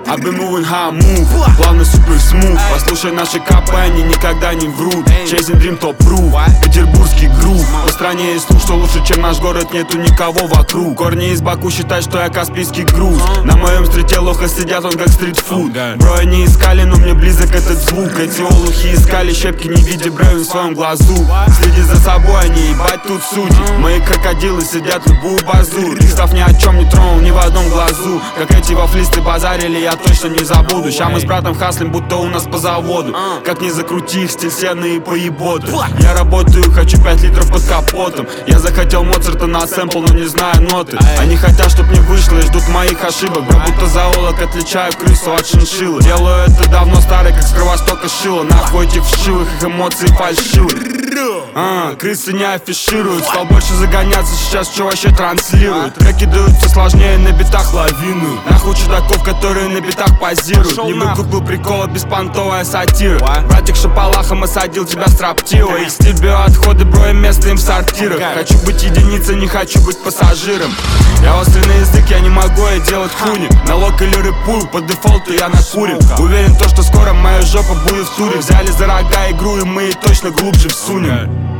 I've been moving how I move, плавно супер смув. Послушай наши капы, они никогда не врут. Chasing Dream Top Proof, петербургский грув. По стране есть слух, что лучше, чем наш город, нету никого вокруг. Корни из Баку считают, что я каспийский груз. На моем стрите лоха сидят, он как стритфуд. Бро, они искали, но мне близок этот звук. Эти олухи искали щепки, не видя бревен в своем глазу. Следи за собой, они ебать тут судьи. Мои крокодилы сидят любую базу. Их став ни о чем не тронул, ни в одном глазу. Как эти вафлисты базарили, я точно не забуду. Ща мы с братом хаслим, будто у нас по заводу. Как не закрути их, стиль сены и поеботы. Я работаю, хочу 5 литров под капотом. Я захотел Моцарта на сэмпл, но не знаю ноты. Они хотят, чтоб не вышло и ждут моих ошибок. Бро, будто зоолог, отличаю крысу от шиншиллы. Делаю это давно, старый, как с Кровостока шило. Нахуй этих вшивых, их эмоции фальшивые. Крысы не афишируют. Стал больше загоняться сейчас, что вообще транслируют. Треки даются сложнее на битах лавину. Нахуй чудаков, которые на битах позируют. Не выкупил прикола, беспонтовая сатира. Братик шапалахом осадил тебя строптиво. Их стиль биоотходы, бро, и место им в сортирах. Хочу быть единицей, не хочу быть пассажиром. Я острый на язык, я не могу я делать хуни. Налог или рэпую, по дефолту я накурим. Уверен то, что скоро моя жопа будет в туре. Взяли за рога игру, и мы точно глубже всунем.